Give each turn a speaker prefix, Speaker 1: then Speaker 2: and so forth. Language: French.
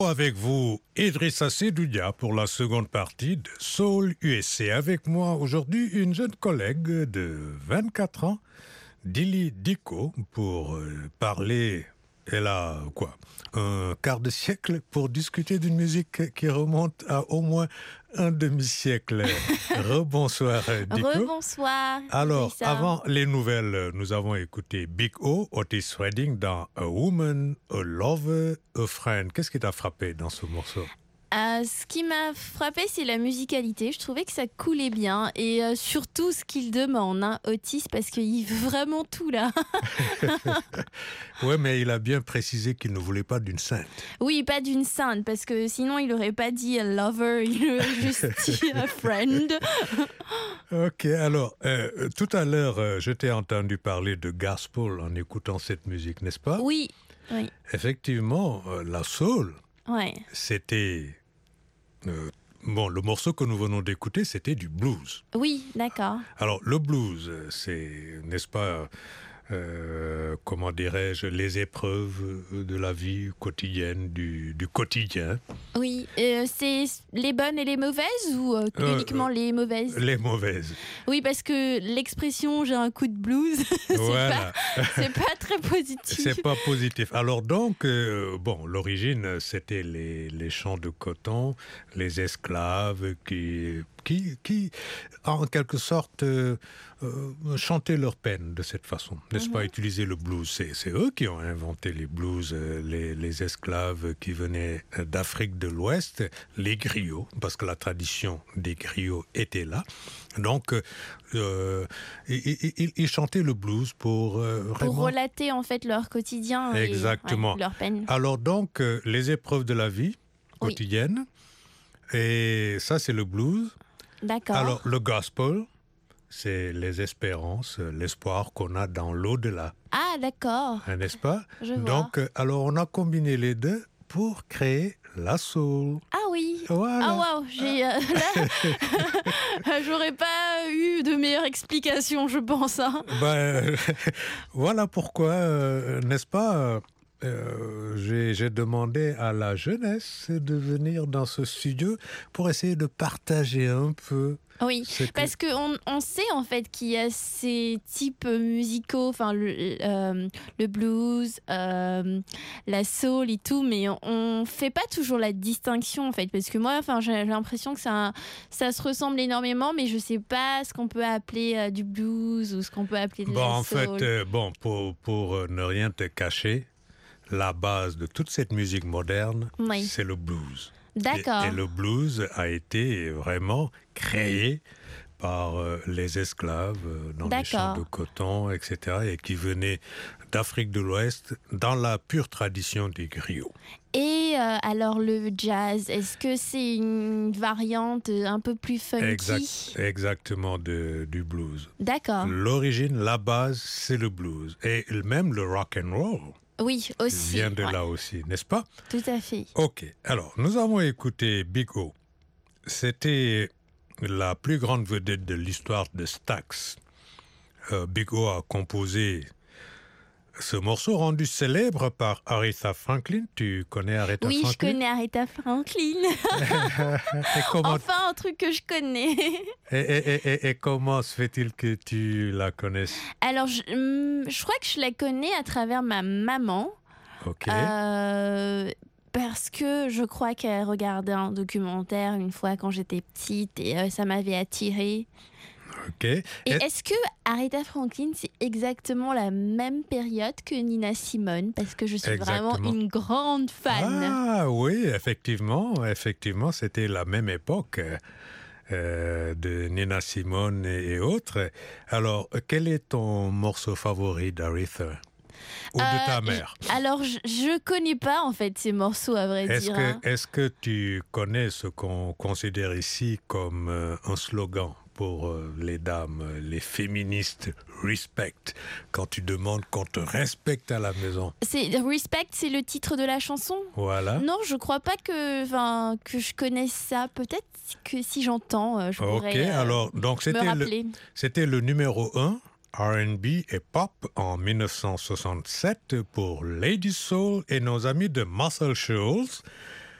Speaker 1: Avec vous, Idrissa Sedoudia pour la seconde partie de Soul USA. Avec moi aujourd'hui, une jeune collègue de 24 ans, Dili Diko, pour parler, elle a un quart de siècle pour discuter d'une musique qui remonte à au moins un demi-siècle. Rebonsoir Diko.
Speaker 2: Rebonsoir.
Speaker 1: Alors,
Speaker 2: Idrissa.
Speaker 1: avant les nouvelles, nous avons écouté Big O, Otis Redding dans A Woman, A Lover, A Friend. Qu'est-ce qui t'a frappé dans ce morceau?
Speaker 2: Ce qui m'a frappé, c'est la musicalité. Je trouvais que ça coulait bien. Et surtout, ce qu'il demande, Otis, parce qu'il veut vraiment tout là.
Speaker 1: Ouais, mais il a bien précisé qu'il ne voulait pas d'une sainte.
Speaker 2: Oui, pas d'une sainte, parce que sinon, il n'aurait pas dit a lover, il aurait juste dit a friend.
Speaker 1: Ok, alors, tout à l'heure, je t'ai entendu parler de gospel en écoutant cette musique, n'est-ce pas?
Speaker 2: Oui, oui,
Speaker 1: Effectivement, la soul,
Speaker 2: ouais.
Speaker 1: c'était... le morceau que nous venons d'écouter, c'était du blues.
Speaker 2: Oui, d'accord.
Speaker 1: Alors, le blues, c'est, n'est-ce pas, comment dirais-je, les épreuves de la vie quotidienne, du quotidien.
Speaker 2: Oui, c'est les bonnes et les mauvaises ou uniquement les mauvaises?
Speaker 1: Les mauvaises.
Speaker 2: Oui, parce que l'expression j'ai un coup de blues,
Speaker 1: Voilà.
Speaker 2: c'est pas très positif.
Speaker 1: C'est pas positif. Alors donc, l'origine, c'était les champs de coton, les esclaves qui en quelque sorte, chantaient leur peine de cette façon. N'est-ce pas, utiliser le blues. C'est eux qui ont inventé les blues, les esclaves qui venaient d'Afrique de l'Ouest, les griots, parce que la tradition des griots était là. Donc, ils chantaient le blues pour
Speaker 2: Pour relater en fait leur quotidien
Speaker 1: Exactement.
Speaker 2: et leur peine.
Speaker 1: Alors donc, les épreuves de la vie
Speaker 2: Oui.
Speaker 1: quotidienne, et ça c'est le blues.
Speaker 2: D'accord.
Speaker 1: Alors le gospel, c'est les espérances, l'espoir qu'on a dans l'au-delà,
Speaker 2: Ah, d'accord.
Speaker 1: n'est-ce pas?
Speaker 2: Je vois.
Speaker 1: Donc, alors on a combiné les deux pour créer la soul.
Speaker 2: Ah oui.
Speaker 1: Voilà.
Speaker 2: Ah waouh, j'aurais pas eu de meilleure explication, je pense.
Speaker 1: Voilà pourquoi, n'est-ce pas, j'ai demandé à la jeunesse de venir dans ce studio pour essayer de partager un peu.
Speaker 2: Oui, parce qu'on sait en fait qu'il y a ces types musicaux, enfin le blues, la soul et tout, mais on fait pas toujours la distinction en fait, parce que moi, j'ai l'impression que ça se ressemble énormément, mais je sais pas ce qu'on peut appeler du blues ou ce qu'on peut appeler de la
Speaker 1: En
Speaker 2: soul.
Speaker 1: fait, pour ne rien te cacher, la base de toute cette musique moderne,
Speaker 2: Oui.
Speaker 1: c'est le blues.
Speaker 2: D'accord.
Speaker 1: Et le blues a été vraiment créé par les esclaves dans les champs de coton, etc., et qui venaient d'Afrique de l'Ouest dans la pure tradition des griots.
Speaker 2: Et alors le jazz, est-ce que c'est une variante un peu plus funky?
Speaker 1: Exactement du blues.
Speaker 2: D'accord.
Speaker 1: L'origine, la base, c'est le blues. Et même le rock and roll.
Speaker 2: Oui, aussi.
Speaker 1: Vient de là aussi, n'est-ce pas?
Speaker 2: Tout à fait.
Speaker 1: Ok, alors nous avons écouté Big O. C'était la plus grande vedette de l'histoire de Stax. Big O a composé ce morceau rendu célèbre par Aretha Franklin. Tu connais Aretha Franklin?
Speaker 2: Oui, je connais Aretha Franklin. Enfin, un truc que je connais.
Speaker 1: Et comment se fait-il que tu la connaisses?
Speaker 2: Alors, je crois que je la connais à travers ma maman.
Speaker 1: Ok.
Speaker 2: Parce que je crois qu'elle regardait un documentaire une fois quand j'étais petite et ça m'avait attirée.
Speaker 1: Ok.
Speaker 2: Et est-ce que Aretha Franklin, c'est exactement la même période que Nina Simone? Parce que je suis vraiment une grande fan.
Speaker 1: Ah oui, effectivement, c'était la même époque de Nina Simone et autres. Alors, quel est ton morceau favori d'Aretha? Ou de ta mère?
Speaker 2: Alors, je connais pas en fait ces morceaux, à vrai dire.
Speaker 1: Est-ce que tu connais ce qu'on considère ici comme un slogan pour les dames, les féministes, respect, quand tu demandes qu'on te respecte à la maison?
Speaker 2: Respect, c'est le titre de la chanson?
Speaker 1: Voilà.
Speaker 2: Non, je crois pas que je connaisse ça. Peut-être que si j'entends, je pourrais
Speaker 1: alors, donc
Speaker 2: me rappeler.
Speaker 1: C'était le numéro 1 R&B et pop en 1967 pour Lady Soul et nos amis de Muscle Shoals.